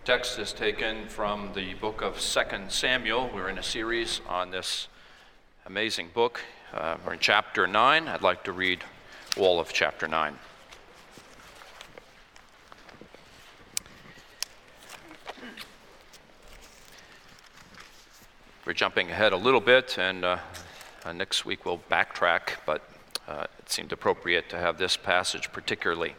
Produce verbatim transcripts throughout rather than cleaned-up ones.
Text is taken from the book of Second Samuel. We're in a series on this amazing book. Uh, we're in chapter nine. I'd like to read all of chapter nine. We're jumping ahead a little bit, and uh, uh, next week we'll backtrack, but uh, it seemed appropriate to have this passage particularly.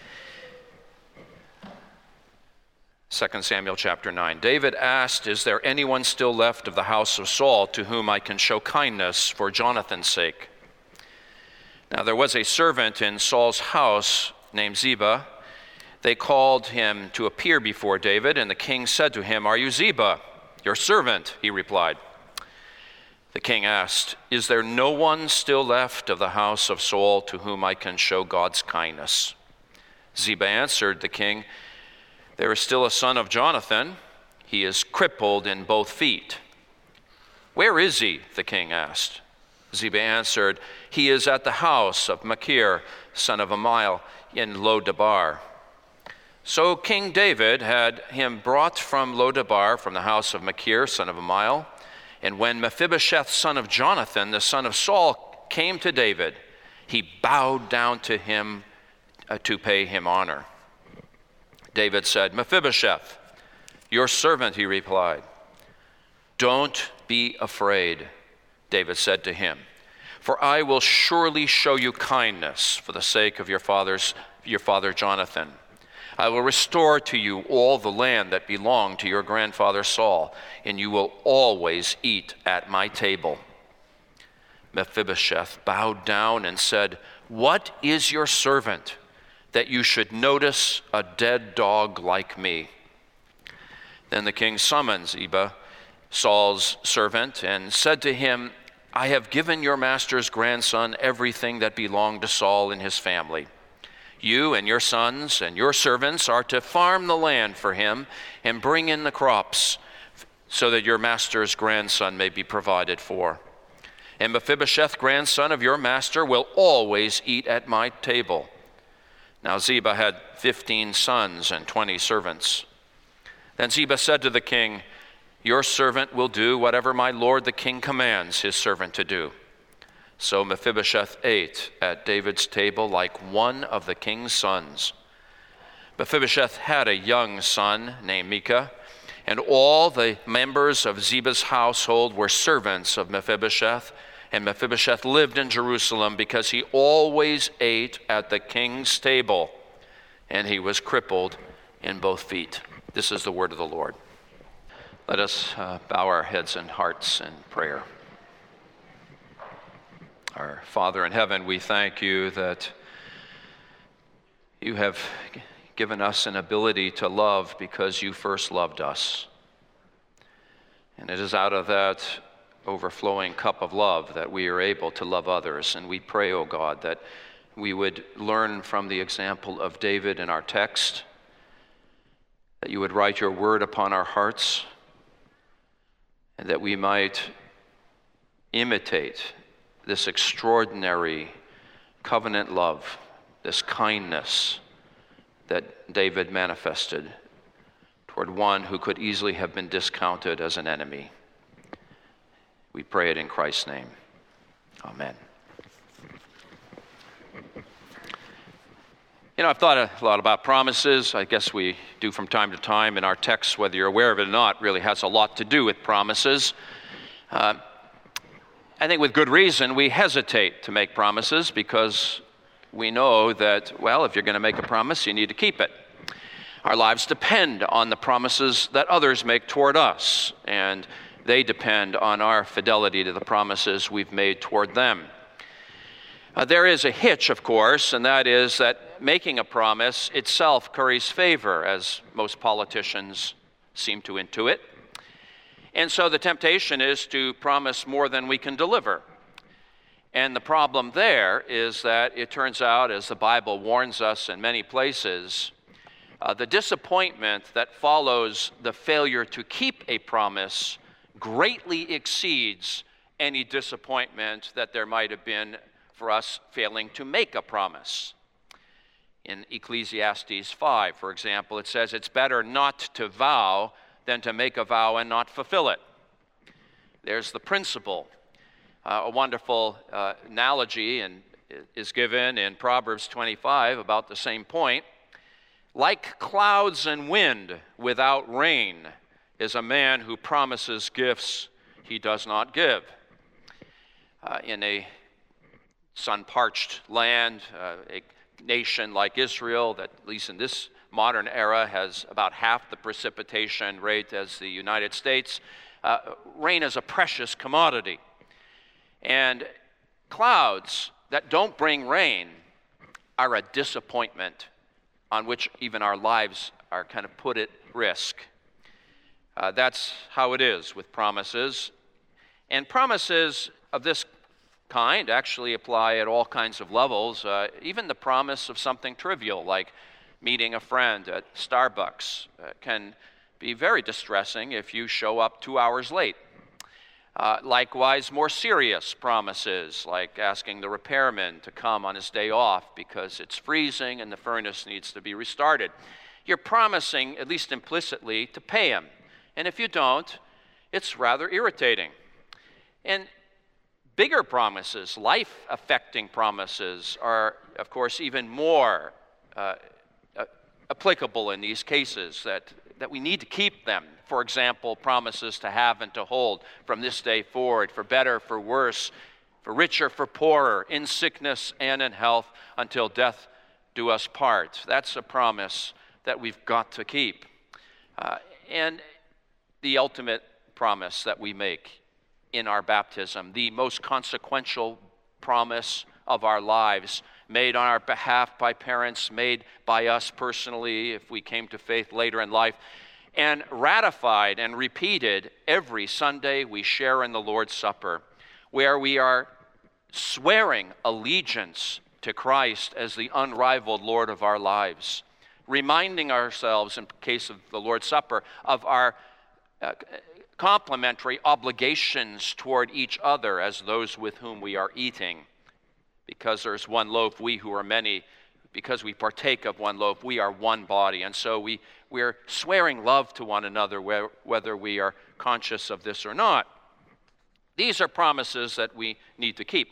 Second Samuel chapter nine. David asked, "Is there anyone still left of the house of Saul to whom I can show kindness for Jonathan's sake?" Now there was a servant in Saul's house named Ziba. They called him to appear before David, and the king said to him, "Are you Ziba?" "Your servant," he replied. The king asked, "Is there no one still left of the house of Saul to whom I can show God's kindness?" Ziba answered the king, "There is still a son of Jonathan. He is crippled in both feet." "Where is he?" the king asked. Ziba answered, "He is at the house of Machir, son of Amiel, in Lo-debar." So King David had him brought from Lo-debar, from the house of Machir, son of Amiel. And when Mephibosheth, son of Jonathan, the son of Saul, came to David, he bowed down to him uh, to pay him honor. David said, "Mephibosheth, your servant," he replied. "Don't be afraid," David said to him, "for I will surely show you kindness for the sake of your father's, your father Jonathan. I will restore to you all the land that belonged to your grandfather Saul, and you will always eat at my table." Mephibosheth bowed down and said, "What is your servant, that you should notice a dead dog like me?" Then the king summoned Ziba, Saul's servant, and said to him, "I have given your master's grandson everything that belonged to Saul and his family. You and your sons and your servants are to farm the land for him and bring in the crops, so that your master's grandson may be provided for. And Mephibosheth, grandson of your master, will always eat at my table." Now Ziba had fifteen sons and twenty servants. Then Ziba said to the king, "Your servant will do whatever my lord the king commands his servant to do." So Mephibosheth ate at David's table like one of the king's sons. Mephibosheth had a young son named Micah, and all the members of Ziba's household were servants of Mephibosheth. And Mephibosheth lived in Jerusalem because he always ate at the king's table, and he was crippled in both feet. This is the word of the Lord. Let us uh, bow our heads and hearts in prayer. Our Father in heaven, we thank you that you have given us an ability to love because you first loved us. And it is out of that overflowing cup of love that we are able to love others. And we pray, O God, that we would learn from the example of David in our text, that you would write your word upon our hearts, and that we might imitate this extraordinary covenant love, this kindness that David manifested toward one who could easily have been discounted as an enemy. We pray it in Christ's name. Amen. You know, I've thought a lot about promises. I guess we do from time to time, in our text, whether you're aware of it or not, really has a lot to do with promises. Uh, I think with good reason we hesitate to make promises because we know that, well, if you're going to make a promise, you need to keep it. Our lives depend on the promises that others make toward us, and they depend on our fidelity to the promises we've made toward them. Uh, there is a hitch, of course, and that is that making a promise itself curries favor, as most politicians seem to intuit. And so the temptation is to promise more than we can deliver. And the problem there is that it turns out, as the Bible warns us in many places, uh, the disappointment that follows the failure to keep a promise greatly exceeds any disappointment that there might have been for us failing to make a promise. In Ecclesiastes five, for example, it says it's better not to vow than to make a vow and not fulfill it. There's the principle. Uh, a wonderful uh, analogy and is given in Proverbs twenty-five about the same point. Like clouds and wind without rain is a man who promises gifts he does not give. Uh, in a sun-parched land, uh, a nation like Israel that, at least in this modern era, has about half the precipitation rate as the United States, uh, rain is a precious commodity. And clouds that don't bring rain are a disappointment on which even our lives are kind of put at risk. Uh, that's how it is with promises. And promises of this kind actually apply at all kinds of levels. Uh, even the promise of something trivial like meeting a friend at Starbucks uh, can be very distressing if you show up two hours late. Uh, likewise, more serious promises like asking the repairman to come on his day off because it's freezing and the furnace needs to be restarted. You're promising, at least implicitly, to pay him. And if you don't, it's rather irritating. And bigger promises, life-affecting promises, are, of course, even more uh, uh, applicable in these cases, that, that we need to keep them. For example, promises to have and to hold from this day forward, for better, for worse, for richer, for poorer, in sickness and in health, until death do us part. That's a promise that we've got to keep. Uh, and the ultimate promise that we make in our baptism, the most consequential promise of our lives, made on our behalf by parents, made by us personally if we came to faith later in life, and ratified and repeated every Sunday we share in the Lord's Supper, where we are swearing allegiance to Christ as the unrivaled Lord of our lives, reminding ourselves, in case of the Lord's Supper, of our uh, complementary obligations toward each other as those with whom we are eating. Because there's one loaf, we who are many, because we partake of one loaf, we are one body. And so we, we're swearing love to one another, whether we are conscious of this or not. These are promises that we need to keep.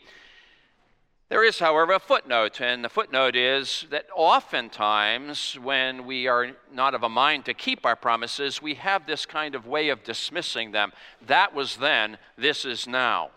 There is, however, a footnote, and the footnote is that oftentimes when we are not of a mind to keep our promises, we have this kind of way of dismissing them. That was then, this is now.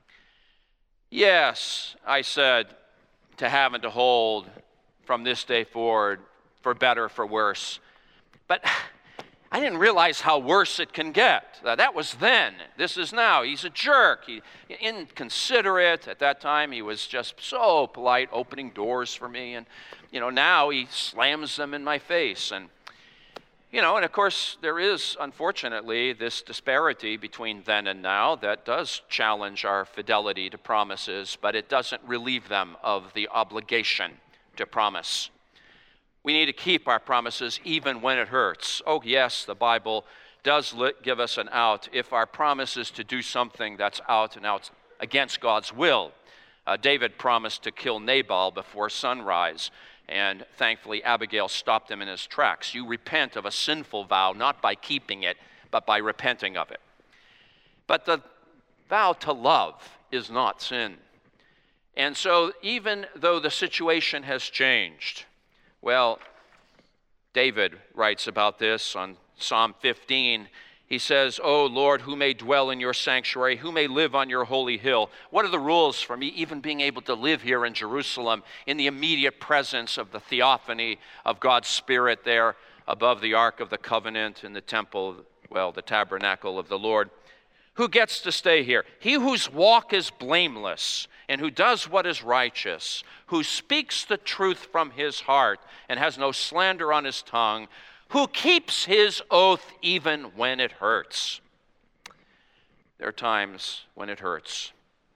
Yes, I said, to have and to hold from this day forward, for better, for worse. But I didn't realize how worse it can get. That was then. This is now. He's a jerk. He, inconsiderate. At that time, he was just so polite, opening doors for me. And, you know, now he slams them in my face. And, you know, and of course, there is, unfortunately, this disparity between then and now that does challenge our fidelity to promises, but it doesn't relieve them of the obligation to promise. We need to keep our promises even when it hurts. Oh, yes, the Bible does give us an out if our promise is to do something that's out and out against God's will. Uh, David promised to kill Nabal before sunrise, and thankfully Abigail stopped him in his tracks. You repent of a sinful vow, not by keeping it, but by repenting of it. But the vow to love is not sin. And so even though the situation has changed, well, David writes about this on Psalm fifteen. He says, "O Lord, who may dwell in your sanctuary, who may live on your holy hill?" What are the rules for me even being able to live here in Jerusalem in the immediate presence of the theophany of God's Spirit there above the Ark of the Covenant in the temple, well, the tabernacle of the Lord? Who gets to stay here? He whose walk is blameless and who does what is righteous, who speaks the truth from his heart and has no slander on his tongue, who keeps his oath even when it hurts. There are times when it hurts.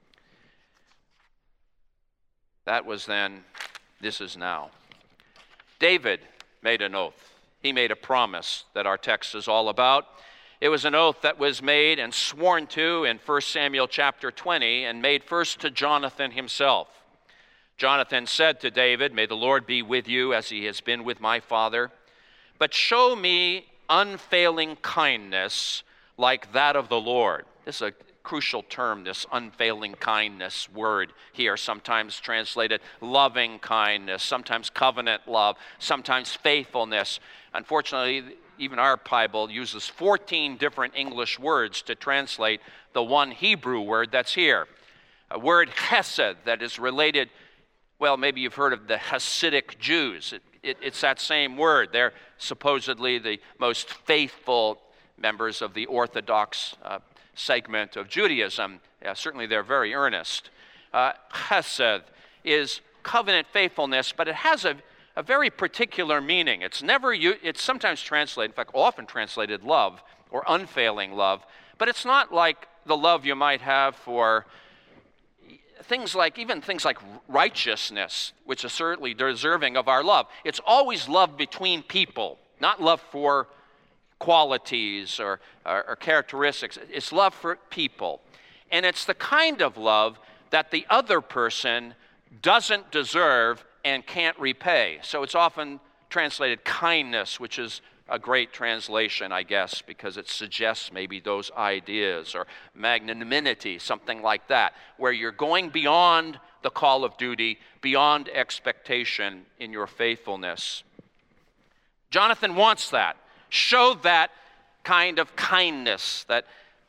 That was then, this is now. David made an oath. He made a promise that our text is all about. It was an oath that was made and sworn to in First Samuel chapter twenty and made first to Jonathan himself. Jonathan said to David, "May the Lord be with you as he has been with my father, but show me unfailing kindness like that of the Lord." This is a crucial term, this unfailing kindness word here, sometimes translated loving kindness, sometimes covenant love, sometimes faithfulness. Unfortunately, even our Bible uses fourteen different English words to translate the one Hebrew word that's here. A word chesed that is related, well, maybe you've heard of the Hasidic Jews. It, it, it's that same word. They're supposedly the most faithful members of the Orthodox uh, segment of Judaism. Yeah, certainly they're very earnest. Uh, chesed is covenant faithfulness, but it has a, a very particular meaning. It's never, it's sometimes translated, in fact, often translated love or unfailing love, but it's not like the love you might have for things like, even things like righteousness, which is certainly deserving of our love. It's always love between people, not love for qualities or, or, or characteristics. It's love for people. And it's the kind of love that the other person doesn't deserve and can't repay. So it's often translated kindness, which is a great translation, I guess, because it suggests maybe those ideas, or magnanimity, something like that, where you're going beyond the call of duty, beyond expectation in your faithfulness. Jonathan wants that. Show that kind of kindness, that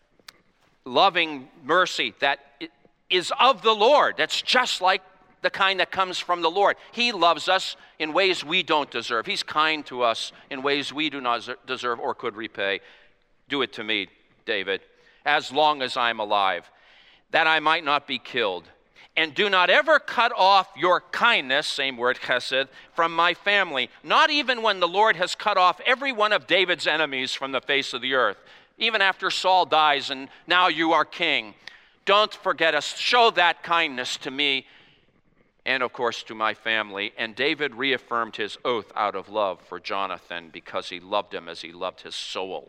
loving mercy that is of the Lord. That's just like the kind that comes from the Lord. He loves us in ways we don't deserve. He's kind to us in ways we do not deserve or could repay. Do it to me, David, as long as I'm alive, that I might not be killed. And do not ever cut off your kindness, same word, chesed, from my family, not even when the Lord has cut off every one of David's enemies from the face of the earth, even after Saul dies and now you are king. Don't forget us. Show that kindness to me and, of course, to my family. And David reaffirmed his oath out of love for Jonathan because he loved him as he loved his soul.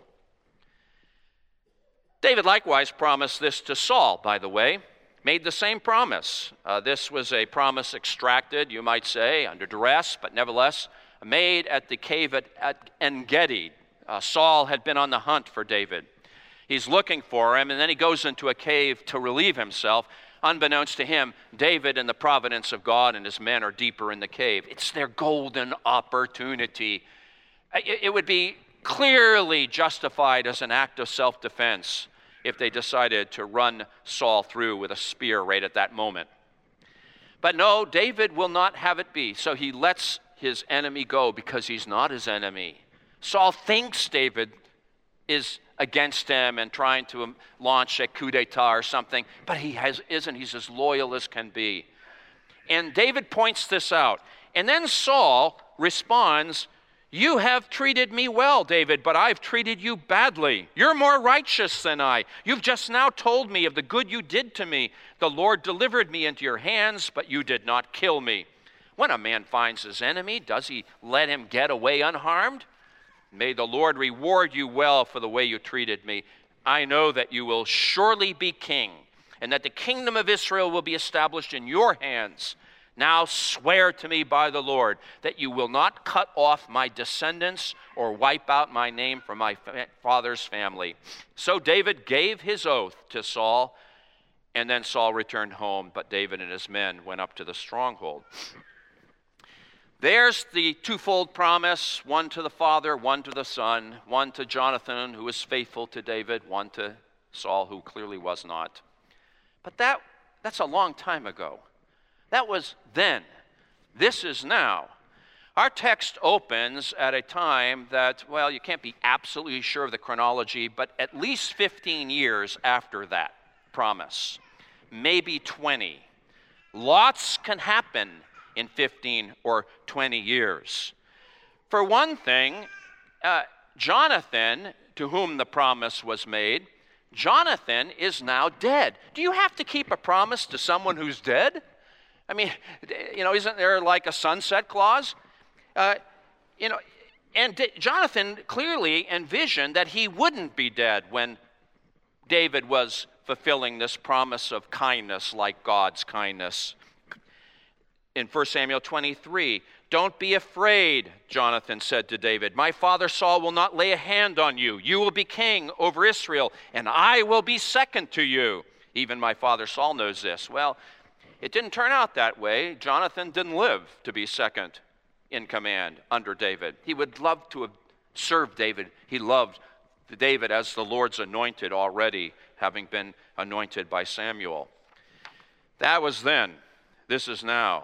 David likewise promised this to Saul, by the way. Made the same promise. Uh, this was a promise extracted, you might say, under duress, but nevertheless made at the cave at, at En-Gedi. Uh, Saul had been on the hunt for David. He's looking for him, and then he goes into a cave to relieve himself. Unbeknownst to him, David and the providence of God and his men are deeper in the cave. It's their golden opportunity. It, it would be clearly justified as an act of self-defense if they decided to run Saul through with a spear right at that moment. But no, David will not have it be. So he lets his enemy go because he's not his enemy. Saul thinks David is against him and trying to launch a coup d'etat or something, but he has, isn't. He's as loyal as can be. And David points this out. And then Saul responds, "You have treated me well, David, but I've treated you badly. You're more righteous than I. You've just now told me of the good you did to me. The Lord delivered me into your hands, but you did not kill me." When a man finds his enemy, does he let him get away unharmed? May the Lord reward you well for the way you treated me. I know that you will surely be king, and that the kingdom of Israel will be established in your hands. Now swear to me by the Lord that you will not cut off my descendants or wipe out my name from my father's family. So David gave his oath to Saul, and then Saul returned home, but David and his men went up to the stronghold. There's the twofold promise, one to the father, one to the son, one to Jonathan, who was faithful to David, one to Saul, who clearly was not. But that that's a long time ago. That was then. This is now. Our text opens at a time that, well, you can't be absolutely sure of the chronology, but at least fifteen years after that promise, maybe twenty. Lots can happen in fifteen or twenty years. For one thing, uh, Jonathan, to whom the promise was made, Jonathan is now dead. Do you have to keep a promise to someone who's dead? I mean, you know, isn't there like a sunset clause? Uh, you know, and D- Jonathan clearly envisioned that he wouldn't be dead when David was fulfilling this promise of kindness like God's kindness. In First Samuel twenty-three, "Don't be afraid," Jonathan said to David. "My father Saul will not lay a hand on you. You will be king over Israel, and I will be second to you. Even my father Saul knows this." Well, it didn't turn out that way. Jonathan didn't live to be second in command under David. He would love to have served David. He loved David as the Lord's anointed already, having been anointed by Samuel. That was then. This is now.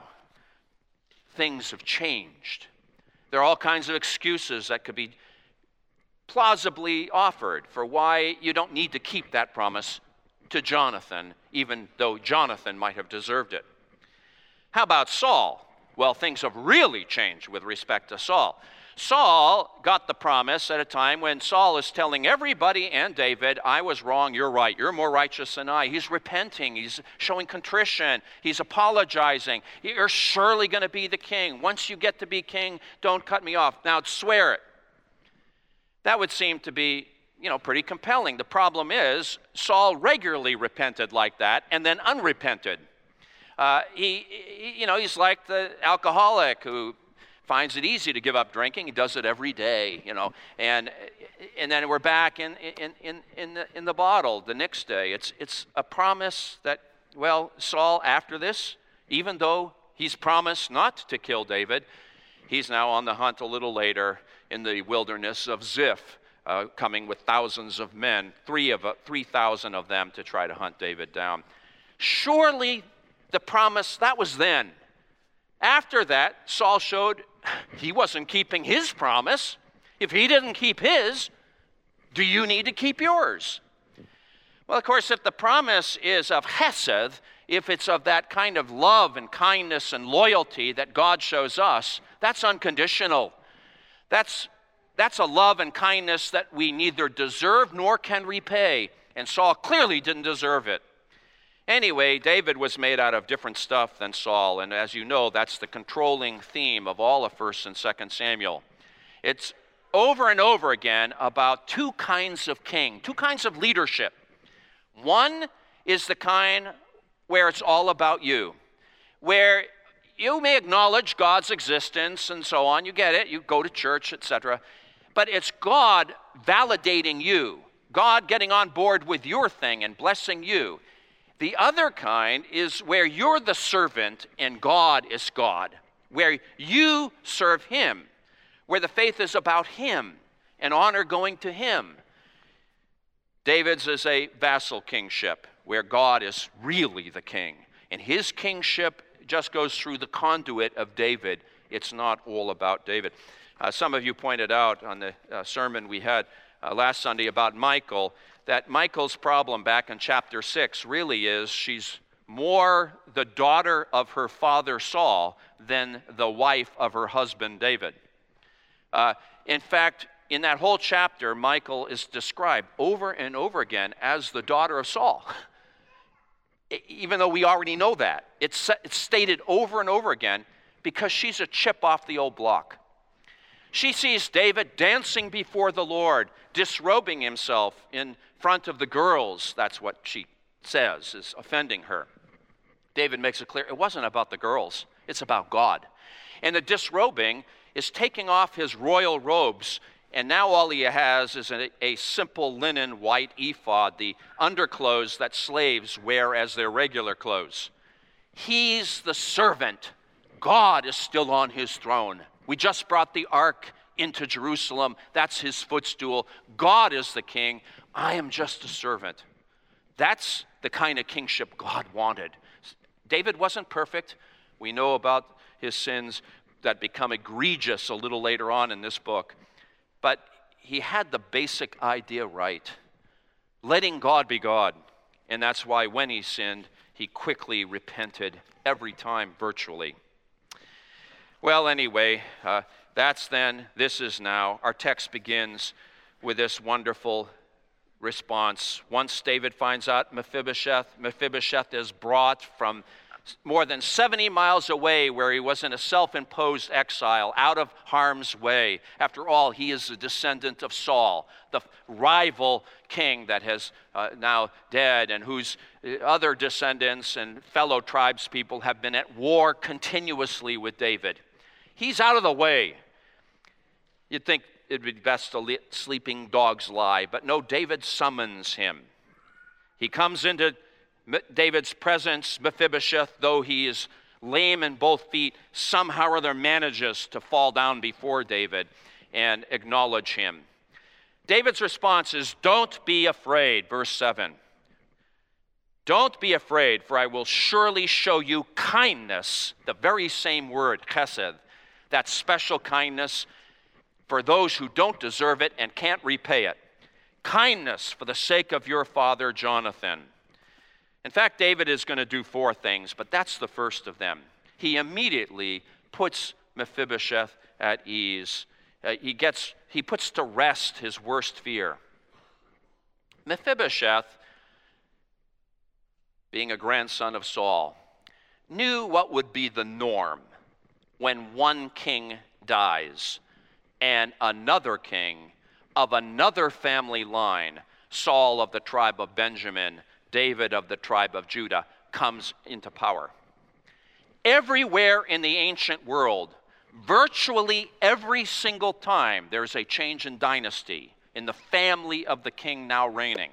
Things have changed. There are all kinds of excuses that could be plausibly offered for why you don't need to keep that promise to Jonathan, even though Jonathan might have deserved it. How about Saul? Well, things have really changed with respect to Saul. Saul got the promise at a time when Saul is telling everybody and David, "I was wrong, you're right, you're more righteous than I." He's repenting, he's showing contrition, he's apologizing. "You're surely going to be the king. Once you get to be king, don't cut me off. Now swear it." That would seem to be, you know, pretty compelling. The problem is, Saul regularly repented like that and then unrepented. Uh, he, he, you know, he's like the alcoholic who finds it easy to give up drinking. He does it every day, you know, and and then we're back in in in in the, in the bottle the next day. It's it's a promise that, well, Saul, after this, even though he's promised not to kill David, he's now on the hunt a little later in the wilderness of Ziph, uh, coming with thousands of men, three of uh, three thousand of them, to try to hunt David down. Surely the promise, that was then. After that, Saul showed he wasn't keeping his promise. If he didn't keep his, do you need to keep yours? Well, of course, if the promise is of hesed, if it's of that kind of love and kindness and loyalty that God shows us, that's unconditional. That's, that's a love and kindness that we neither deserve nor can repay. And Saul clearly didn't deserve it. Anyway, David was made out of different stuff than Saul, and as you know, that's the controlling theme of all of First and Second Samuel. It's over and over again about two kinds of king, two kinds of leadership. One is the kind where it's all about you, where you may acknowledge God's existence and so on, you get it, you go to church, et cetera, but it's God validating you, God getting on board with your thing and blessing you. The other kind is where you're the servant and God is God, where you serve Him, where the faith is about Him and honor going to Him. David's is a vassal kingship, where God is really the king, and His kingship just goes through the conduit of David. It's not all about David. Uh, some of you pointed out on the uh, sermon we had uh, last Sunday about Michal, that Michal's problem back in chapter six really is she's more the daughter of her father Saul than the wife of her husband David. Uh, in fact, in that whole chapter, Michal is described over and over again as the daughter of Saul. Even though we already know that. It's, it's stated over and over again because she's a chip off the old block. She sees David dancing before the Lord, disrobing himself in front of the girls. That's what she says is offending her. David makes it clear it wasn't about the girls, it's about God. And the disrobing is taking off his royal robes, and now all he has is a, a simple linen white ephod, the underclothes that slaves wear as their regular clothes. He's the servant. God is still on his throne. We just brought the ark into Jerusalem. That's his footstool. God is the king. I am just a servant. That's the kind of kingship God wanted. David wasn't perfect. We know about his sins that become egregious a little later on in this book. But he had the basic idea right. Letting God be God. And that's why when he sinned, he quickly repented every time, virtually. Well, anyway, uh, that's then, this is now. Our text begins with this wonderful response. Once David finds out Mephibosheth, Mephibosheth is brought from more than seventy miles away, where he was in a self-imposed exile, out of harm's way. After all, he is a descendant of Saul, the rival king that has uh, now dead, and whose other descendants and fellow tribespeople have been at war continuously with David. He's out of the way. You'd think it'd be best to let sleeping dogs lie, but no, David summons him. He comes into David's presence. Mephibosheth, though he is lame in both feet, somehow or other manages to fall down before David and acknowledge him. David's response is, "Don't be afraid," verse seven. "Don't be afraid, for I will surely show you kindness," the very same word, chesed, that special kindness for those who don't deserve it and can't repay it. Kindness for the sake of your father Jonathan. In fact, David is going to do four things, but that's the first of them. He immediately puts Mephibosheth at ease. Uh, he gets, he puts to rest his worst fear. Mephibosheth, being a grandson of Saul, knew what would be the norm when one king dies and another king of another family line, Saul of the tribe of Benjamin, David of the tribe of Judah, comes into power. Everywhere in the ancient world, virtually every single time there's a change in dynasty in the family of the king now reigning,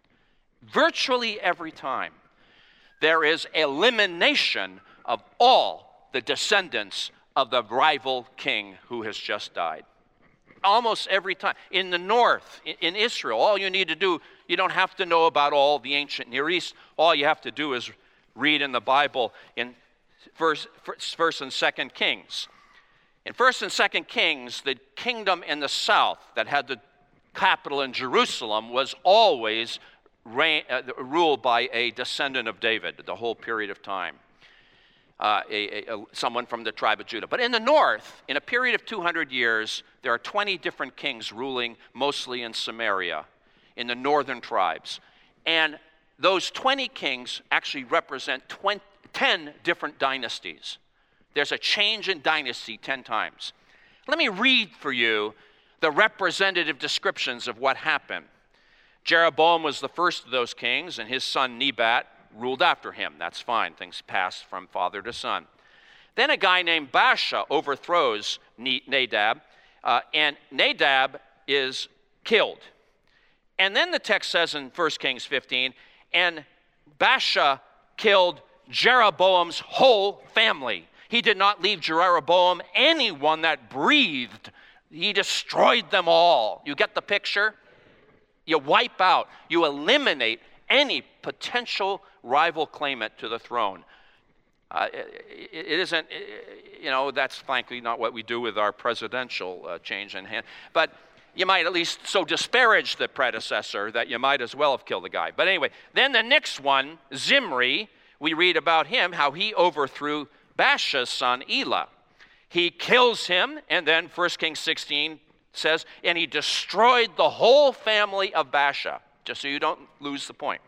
virtually every time, there is elimination of all the descendants of the rival king who has just died. Almost every time. In the north, in Israel, all you need to do, you don't have to know about all the ancient Near East. All you have to do is read in the Bible in First, First and Second Kings. In First and Second Kings, the kingdom in the south that had the capital in Jerusalem was always reign, uh, ruled by a descendant of David the whole period of time. Uh, a, a, a, someone from the tribe of Judah. But in the north, in a period of two hundred years, there are twenty different kings ruling mostly in Samaria, in the northern tribes. And those twenty kings actually represent twenty, ten different dynasties. There's a change in dynasty ten times. Let me read for you the representative descriptions of what happened. Jeroboam was the first of those kings, and his son Nebat ruled after him. That's fine. Things passed from father to son. Then a guy named Baasha overthrows Nadab, uh, and Nadab is killed. And then the text says in First Kings fifteen, and Baasha killed Jeroboam's whole family. He did not leave Jeroboam anyone that breathed. He destroyed them all. You get the picture? You wipe out, you eliminate any potential rival claimant to the throne. Uh, it, it isn't, you know, that's frankly not what we do with our presidential uh, change in hand. But you might at least so disparage the predecessor that you might as well have killed the guy. But anyway, then the next one, Zimri, we read about him, how he overthrew Baasha's son Elah. He kills him, and then First Kings sixteen says, and he destroyed the whole family of Baasha, just so you don't lose the point.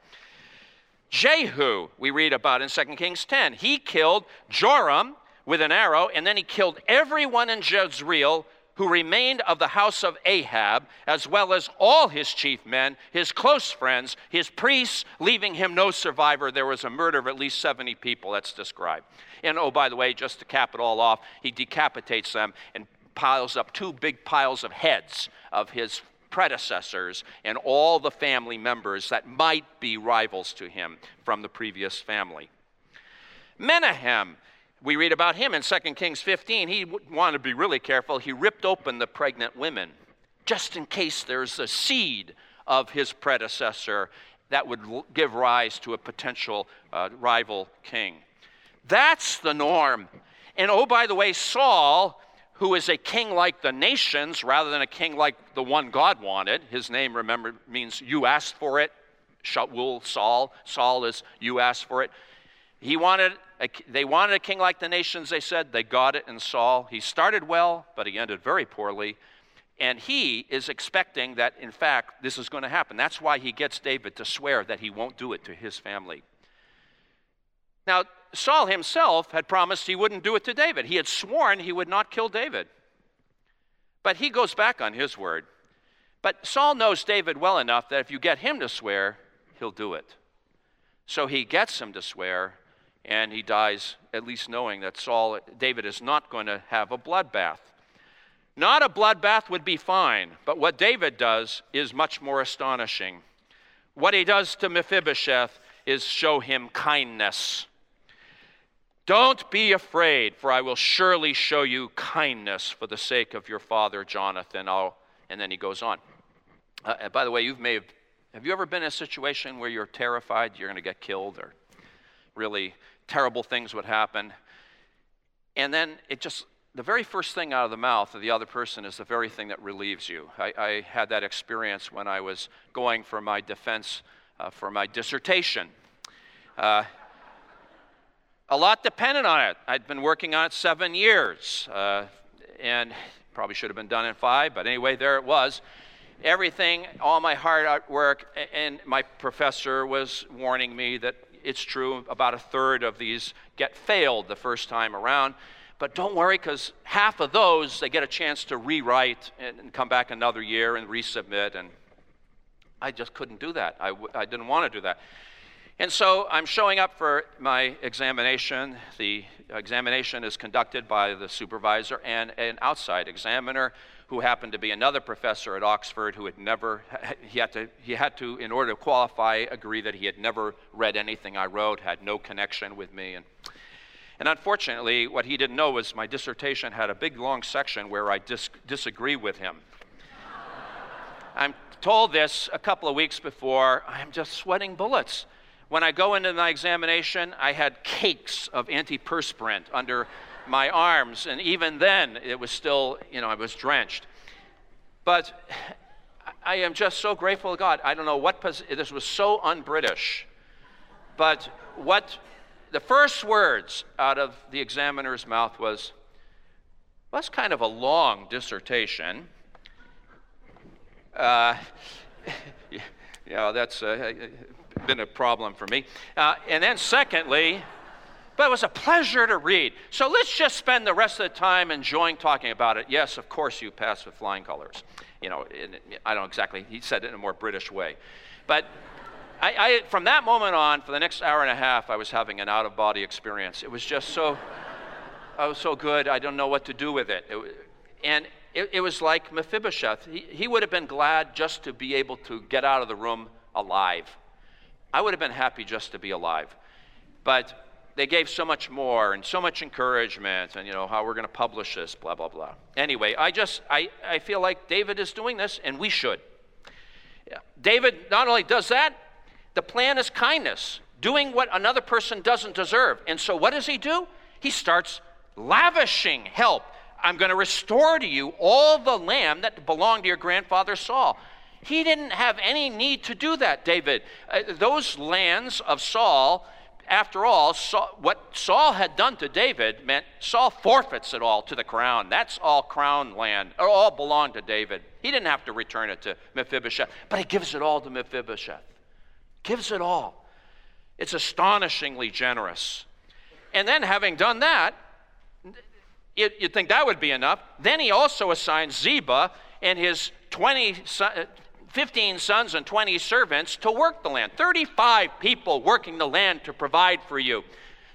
Jehu, we read about in Second Kings ten. He killed Joram with an arrow, and then he killed everyone in Jezreel who remained of the house of Ahab, as well as all his chief men, his close friends, his priests, leaving him no survivor. There was a murder of at least seventy people, that's described. And oh, by the way, just to cap it all off, he decapitates them and piles up two big piles of heads of his predecessors and all the family members that might be rivals to him from the previous family. Menahem, we read about him in Second Kings fifteen. He wanted to be really careful. He ripped open the pregnant women just in case there's a seed of his predecessor that would give rise to a potential uh, rival king. That's the norm. And oh, by the way, Saul, who is a king like the nations rather than a king like the one God wanted. His name, remember, means you asked for it. Shaul, Saul. Saul is you asked for it. He wanted, a, they wanted a king like the nations, they said. They got it in Saul. He started well, but he ended very poorly. And he is expecting that, in fact, this is going to happen. That's why he gets David to swear that he won't do it to his family. Now, Saul himself had promised he wouldn't do it to David. He had sworn he would not kill David. But he goes back on his word. But Saul knows David well enough that if you get him to swear, he'll do it. So he gets him to swear, and he dies at least knowing that Saul, David is not going to have a bloodbath. Not a bloodbath would be fine, but what David does is much more astonishing. What he does to Mephibosheth is show him kindness. Don't be afraid, for I will surely show you kindness for the sake of your father Jonathan. I'll, and then he goes on. Uh, by the way, you may have, have you ever been in a situation where you're terrified you're going to get killed or really terrible things would happen? And then it just, the very first thing out of the mouth of the other person is the very thing that relieves you. I, I had that experience when I was going for my defense uh, for my dissertation. Uh, A lot depended on it. I'd been working on it seven years, uh, and probably should have been done in five, but anyway, there it was. Everything, all my hard work, and my professor was warning me that it's true, about a third of these get failed the first time around, but don't worry, because half of those, they get a chance to rewrite and come back another year and resubmit, and I just couldn't do that. I, w- I didn't want to do that. And so I'm showing up for my examination. The examination is conducted by the supervisor and an outside examiner who happened to be another professor at Oxford who had never, he had to, he had to, in order to qualify, agree that he had never read anything I wrote, had no connection with me. And, and unfortunately, what he didn't know was my dissertation had a big, long section where I dis- disagree with him. I'm told this a couple of weeks before. I'm just sweating bullets. When I go into my examination, I had cakes of antiperspirant under my arms, and even then, it was still, you know, I was drenched. But I am just so grateful to God. I don't know what, pos- this was so un-British, but what, the first words out of the examiner's mouth was, well, that's kind of a long dissertation. Uh, you know, that's... Uh, been a problem for me. Uh, and then secondly, but it was a pleasure to read. So let's just spend the rest of the time enjoying talking about it. Yes, of course you passed with flying colors. You know, in, I don't know exactly, he said it in a more British way. But I, I, from that moment on, for the next hour and a half, I was having an out-of-body experience. It was just so, I was so good, I don't know what to do with it. it and it, it was like Mephibosheth. He, he would have been glad just to be able to get out of the room alive. I would have been happy just to be alive. But they gave so much more and so much encouragement and, you know, how we're going to publish this, blah, blah, blah. Anyway, I just, I, I feel like David is doing this, and we should. David not only does that, the plan is kindness, doing what another person doesn't deserve. And so what does he do? He starts lavishing help. I'm going to restore to you all the land that belonged to your grandfather Saul. He didn't have any need to do that, David. Uh, those lands of Saul, after all, Saul, what Saul had done to David meant Saul forfeits it all to the crown. That's all crown land. It all belonged to David. He didn't have to return it to Mephibosheth, but he gives it all to Mephibosheth. Gives it all. It's astonishingly generous. And then having done that, you'd think that would be enough. Then he also assigns Ziba and his twenty fifteen sons and twenty servants to work the land. thirty-five people working the land to provide for you.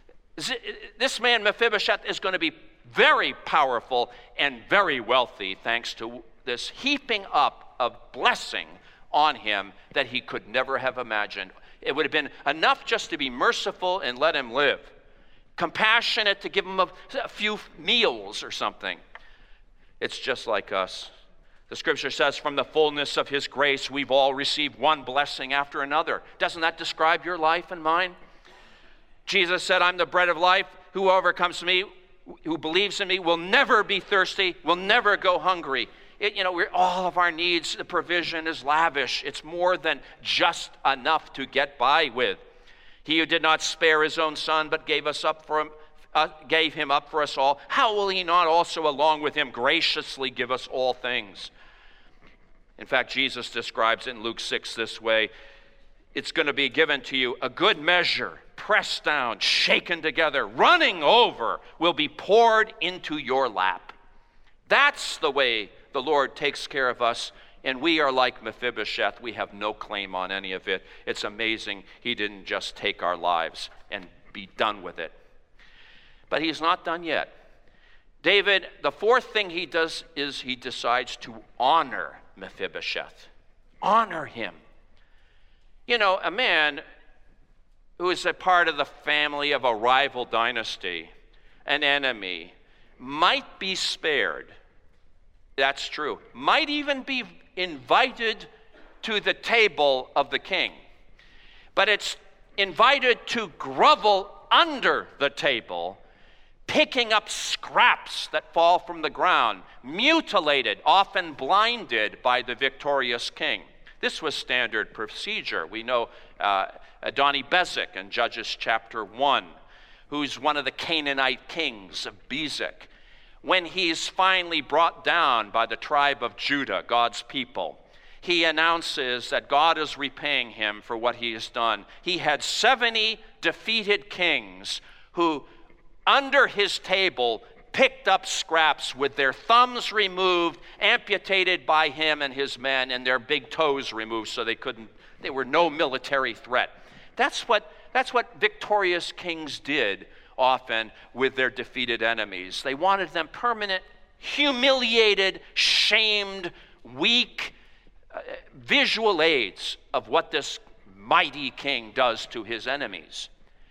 This man Mephibosheth is going to be very powerful and very wealthy thanks to this heaping up of blessing on him that he could never have imagined. It would have been enough just to be merciful and let him live. Compassionate to give him a, a few meals or something. It's just like us. The scripture says, from the fullness of his grace, we've all received one blessing after another. Doesn't that describe your life and mine? Jesus said, I'm the bread of life. Whoever comes to me, who believes in me, will never be thirsty, will never go hungry. It, you know, we're, all of our needs, the provision is lavish. It's more than just enough to get by with. He who did not spare his own son, but gave us up for him, uh, gave him up for us all, how will he not also along with him graciously give us all things? In fact, Jesus describes it in Luke six this way. It's going to be given to you a good measure, pressed down, shaken together, running over, will be poured into your lap. That's the way the Lord takes care of us, and we are like Mephibosheth. We have no claim on any of it. It's amazing he didn't just take our lives and be done with it. But he's not done yet. David, the fourth thing he does is he decides to honor Mephibosheth. Honor him. You know, a man who is a part of the family of a rival dynasty, an enemy, might be spared. That's true. Might even be invited to the table of the king. But it's invited to grovel under the table, picking up scraps that fall from the ground, mutilated, often blinded by the victorious king. This was standard procedure. We know uh, Adoni-Bezek in Judges chapter one, who's one of the Canaanite kings of Bezek. When he's finally brought down by the tribe of Judah, God's people, he announces that God is repaying him for what he has done. He had seventy defeated kings who, under his table, picked up scraps with their thumbs removed, amputated by him and his men, and their big toes removed so they couldn't, they were no military threat. That's what, that's what victorious kings did often with their defeated enemies. They wanted them permanent, humiliated, shamed, weak, uh, visual aids of what this mighty king does to his enemies.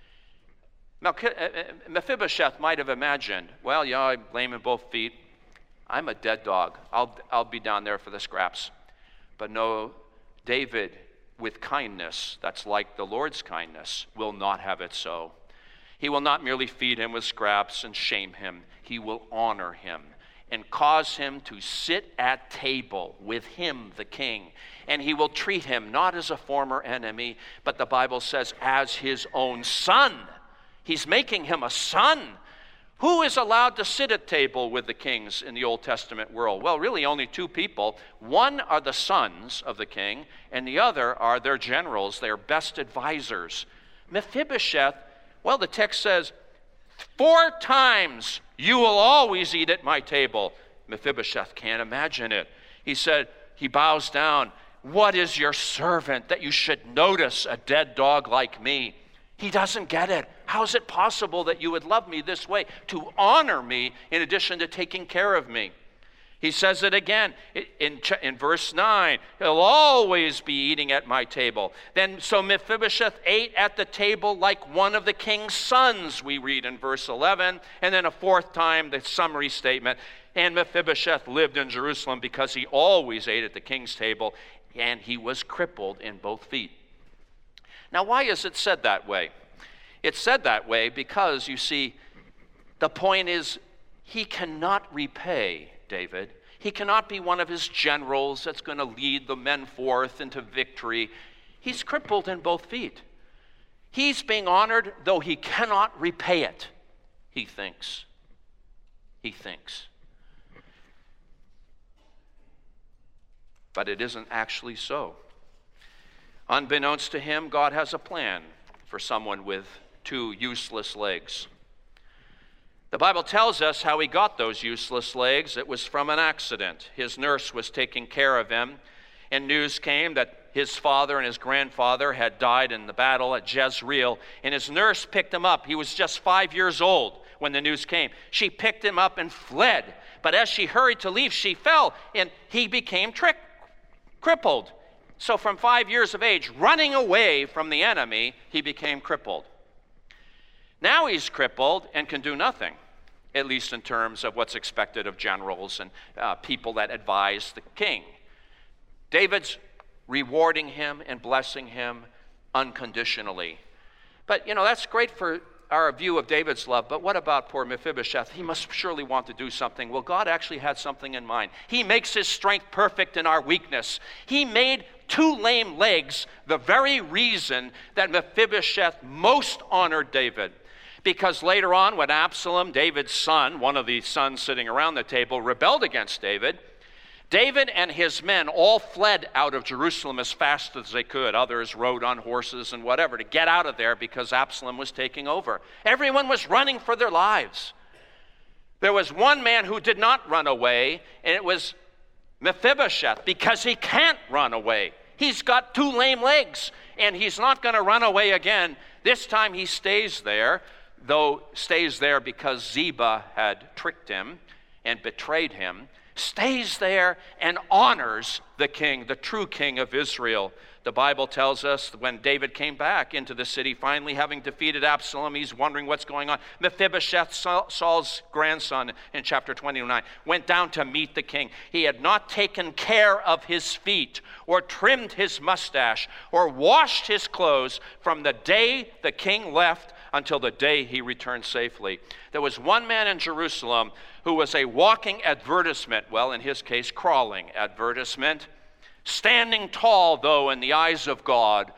Mephibosheth might have imagined, well, yeah, I'm lame in both feet. I'm a dead dog. I'll, I'll be down there for the scraps. But no, David, with kindness, that's like the Lord's kindness, will not have it so. He will not merely feed him with scraps and shame him. He will honor him and cause him to sit at table with him, the king. And he will treat him not as a former enemy, but the Bible says as his own son. He's making him a son. Who is allowed to sit at table with the kings in the Old Testament world? Well, really only two people. One are the sons of the king, and the other are their generals, their best advisors. Mephibosheth, well, the text says, four times you will always eat at my table. Mephibosheth can't imagine it. He said, he bows down. What is your servant that you should notice a dead dog like me? He doesn't get it. How is it possible that you would love me this way, to honor me in addition to taking care of me? He says it again in, in verse nine. He'll always be eating at my table. Then, so Mephibosheth ate at the table like one of the king's sons, we read in verse eleven. And then a fourth time, the summary statement. And Mephibosheth lived in Jerusalem because he always ate at the king's table, and he was crippled in both feet. Now, why is it said that way? It's said that way because, you see, the point is he cannot repay David. He cannot be one of his generals that's going to lead the men forth into victory. He's crippled in both feet. He's being honored, though he cannot repay it, he thinks. He thinks. But it isn't actually so. Unbeknownst to him, God has a plan for someone with two useless legs. The Bible tells us how he got those useless legs. It was from an accident. His nurse was taking care of him, and news came that his father and his grandfather had died in the battle at Jezreel, and his nurse picked him up. He was just five years old when the news came. She picked him up and fled, but as she hurried to leave, she fell, and he became trick- crippled. So from five years of age, running away from the enemy, he became crippled. Now he's crippled and can do nothing, at least in terms of what's expected of generals and uh, people that advise the king. David's rewarding him and blessing him unconditionally. But, you know, that's great for our view of David's love, but what about poor Mephibosheth? He must surely want to do something. Well, God actually had something in mind. He makes his strength perfect in our weakness. He made two lame legs the very reason that Mephibosheth most honored David. Because later on, when Absalom, David's son, one of the sons sitting around the table, rebelled against David, David and his men all fled out of Jerusalem as fast as they could. Others rode on horses and whatever to get out of there because Absalom was taking over. Everyone was running for their lives. There was one man who did not run away, and it was Mephibosheth, because he can't run away. He's got two lame legs, and he's not going to run away again. This time he stays there, though stays there because Ziba had tricked him and betrayed him. Stays there and honors the king, the true king of Israel. The Bible tells us when David came back into the city, finally having defeated Absalom, he's wondering what's going on. Mephibosheth, Saul's grandson, in chapter twenty-nine, went down to meet the king. He had not taken care of his feet or trimmed his mustache or washed his clothes from the day the king left until the day he returned safely. There was one man in Jerusalem who was a walking advertisement, well, in his case, crawling advertisement, standing tall, though, in the eyes of God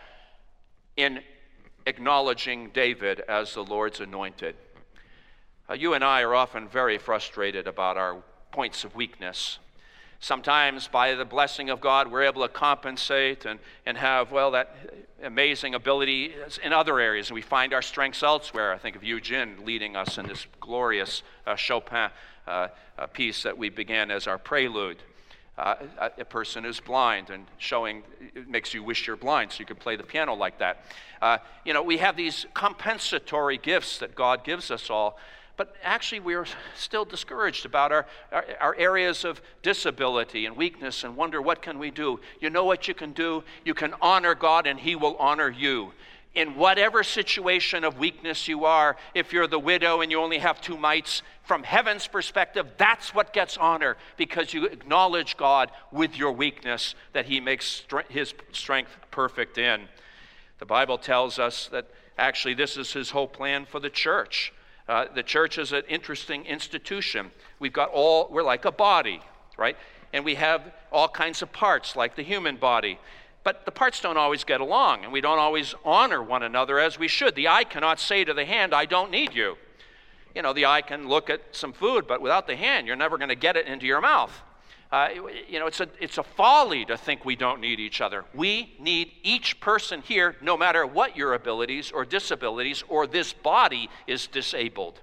in acknowledging David as the Lord's anointed. Uh, you and I are often very frustrated about our points of weakness. Sometimes, by the blessing of God, we're able to compensate and, and have, well, that amazing ability in other areas. And we find our strengths elsewhere. I think of Eugene leading us in this glorious uh, Chopin uh, uh, piece that we began as our prelude. Uh, a, a person who's blind and showing, it makes you wish you're blind so you could play the piano like that. Uh, you know, we have these compensatory gifts that God gives us all. But actually, we're still discouraged about our, our, our areas of disability and weakness and wonder, what can we do? You know what you can do? You can honor God and He will honor you. In whatever situation of weakness you are, if you're the widow and you only have two mites, from heaven's perspective, that's what gets honor, because you acknowledge God with your weakness that He makes His strength perfect in. The Bible tells us that actually this is His whole plan for the church. Uh, the church is an interesting institution. We've got all, we're like a body, right? And we have all kinds of parts, like the human body. But the parts don't always get along, and we don't always honor one another as we should. The eye cannot say to the hand, I don't need you. You know, the eye can look at some food, but without the hand, you're never going to get it into your mouth. Uh, you know, it's a, it's a folly to think we don't need each other. We need each person here, no matter what your abilities or disabilities or this body is disabled.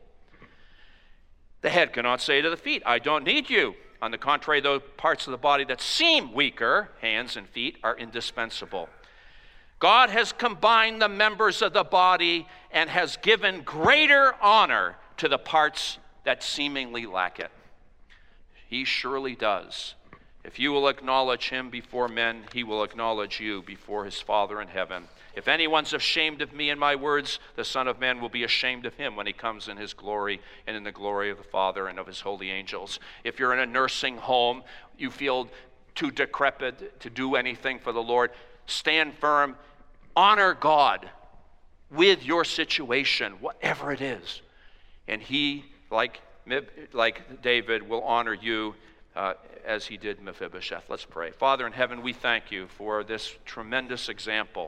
The head cannot say to the feet, I don't need you. On the contrary, those parts of the body that seem weaker, hands and feet, are indispensable. God has combined the members of the body and has given greater honor to the parts that seemingly lack it. He surely does. If you will acknowledge Him before men, He will acknowledge you before His Father in heaven. If anyone's ashamed of me and my words, the Son of Man will be ashamed of him when He comes in His glory and in the glory of the Father and of His holy angels. If you're in a nursing home, you feel too decrepit to do anything for the Lord, stand firm. Honor God with your situation, whatever it is. And He, like Like David, will honor you uh, as He did Mephibosheth. Let's pray. Father in heaven, we thank You for this tremendous example.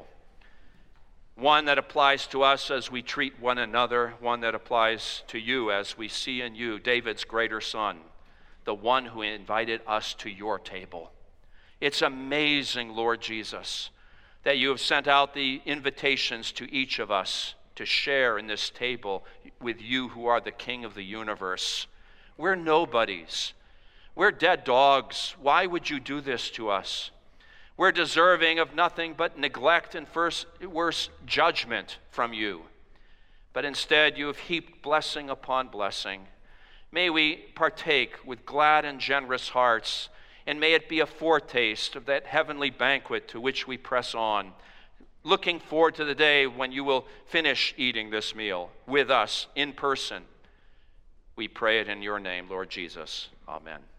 One that applies to us as we treat one another. One that applies to You as we see in You David's greater son, the one who invited us to Your table. It's amazing, Lord Jesus, that You have sent out the invitations to each of us to share in this table with You who are the King of the universe. We're nobodies. We're dead dogs. Why would You do this to us? We're deserving of nothing but neglect and first, worse judgment from You. But instead, You have heaped blessing upon blessing. May we partake with glad and generous hearts, and may it be a foretaste of that heavenly banquet to which we press on, looking forward to the day when You will finish eating this meal with us in person. We pray it in Your name, Lord Jesus. Amen.